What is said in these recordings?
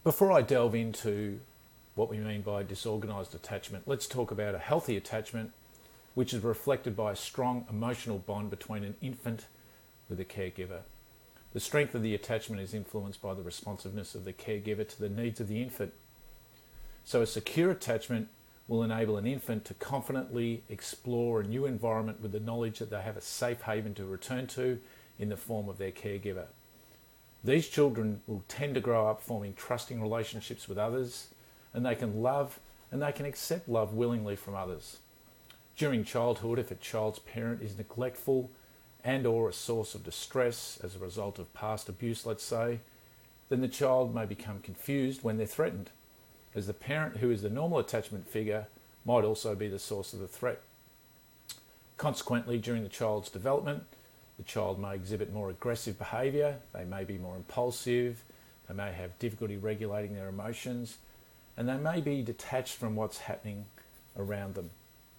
Before I delve into what we mean by disorganised attachment, let's talk about a healthy attachment, which is reflected by a strong emotional bond between an infant with a caregiver. The strength of the attachment is influenced by the responsiveness of the caregiver to the needs of the infant. So a secure attachment will enable an infant to confidently explore a new environment with the knowledge that they have a safe haven to return to in the form of their caregiver. These children will tend to grow up forming trusting relationships with others, and they can love and they can accept love willingly from others. During childhood, if a child's parent is neglectful and or a source of distress as a result of past abuse, let's say, then the child may become confused when they're threatened, as the parent who is the normal attachment figure might also be the source of the threat. Consequently, during the child's development, the child may exhibit more aggressive behaviour, they may be more impulsive, they may have difficulty regulating their emotions, and they may be detached from what's happening around them.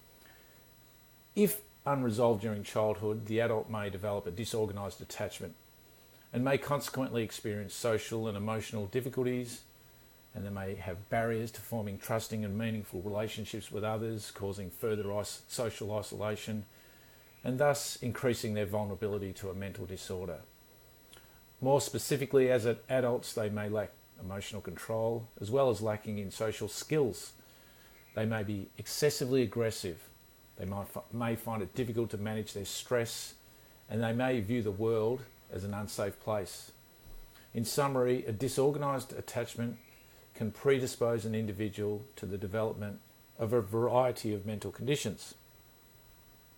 If unresolved during childhood, the adult may develop a disorganised attachment and may consequently experience social and emotional difficulties, and they may have barriers to forming trusting and meaningful relationships with others, causing further social isolation, and thus increasing their vulnerability to a mental disorder. More specifically, as adults, they may lack emotional control, as well as lacking in social skills. They may be excessively aggressive. They may find it difficult to manage their stress, and they may view the world as an unsafe place. In summary, a disorganised attachment can predispose an individual to the development of a variety of mental conditions.